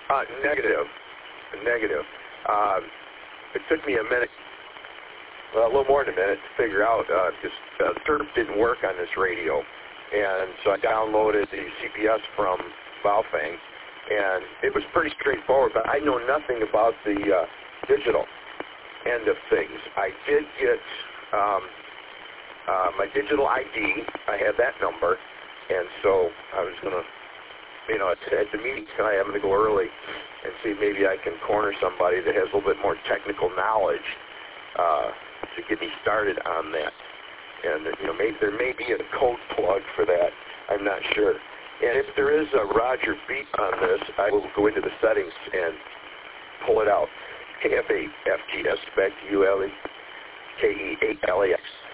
Negative. It took me a minute, well, a little more than a minute to figure out, because the turf didn't work on this radio. And so I downloaded the CPS from Baofeng, and it was pretty straightforward, but I know nothing about the digital end of things. I did get my digital ID. I had that number, and so I was going to, at the meeting tonight, I'm going to go early and see if maybe I can corner somebody that has a little bit more technical knowledge to get me started on that. And maybe there may be a code plug for that. I'm not sure. And if there is a Roger beep on this, I will go into the settings and pull it out. KFA FTS, back to you, Ellie. KE8LAX.